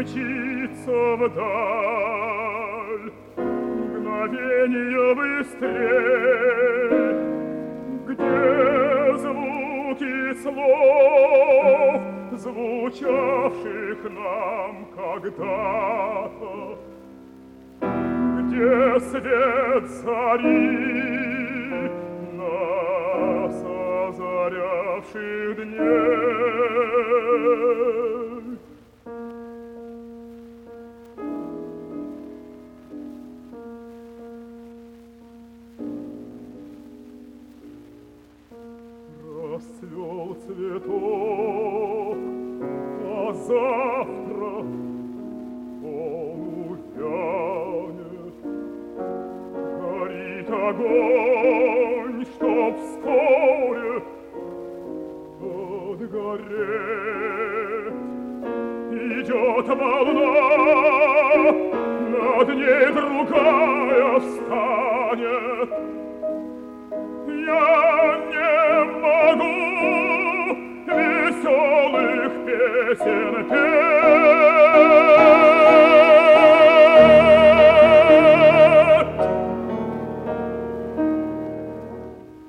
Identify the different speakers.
Speaker 1: мчится вдаль, мгновенье быстрей, где звуки слов, звучавших нам когда-то, где свет зари, нас озарявших дней. Расцвел цветок, а завтра он увянет. Горит огонь, чтоб вскоре подгореть. Идет волна, над ней другая встанет. Я не могу веселых песен петь.